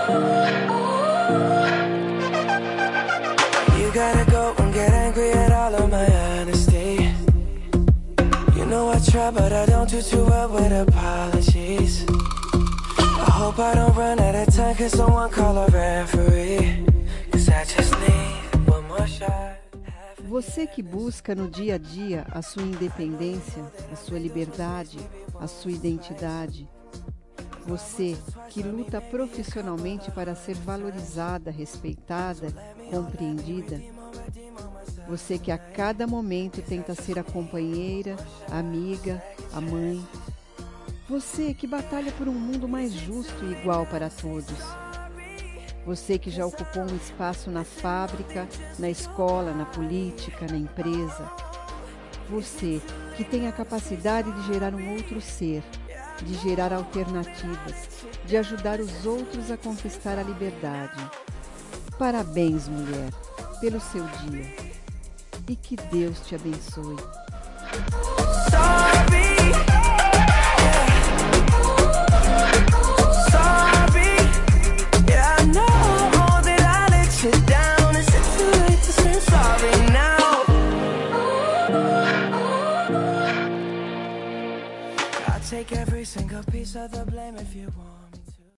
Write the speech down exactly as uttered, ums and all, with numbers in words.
You gotta go and get angry at all of my honesty. You know I try, but I don't do too well with apologies. I hope I don't run out of time, cause someone call a referee. Cause I just need one more shot. Você que busca no dia a dia a sua independência, a sua liberdade, a sua identidade. Você que luta profissionalmente para ser valorizada, respeitada, compreendida. Você que a cada momento tenta ser a companheira, a amiga, a mãe. Você que batalha por um mundo mais justo e igual para todos. Você que já ocupou um espaço na fábrica, na escola, na política, na empresa. Você que tem a capacidade de gerar um outro ser, de gerar alternativas, de ajudar os outros a conquistar a liberdade. Parabéns, mulher, pelo seu dia. E que Deus te abençoe. Take every single piece of the blame if you want.